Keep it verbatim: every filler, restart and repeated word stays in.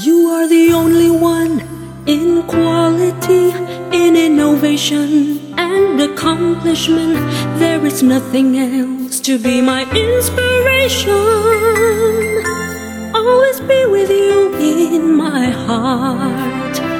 You are the only one in quality, in innovation and accomplishment. There is nothing else to be my inspiration. Always be with you in my heart.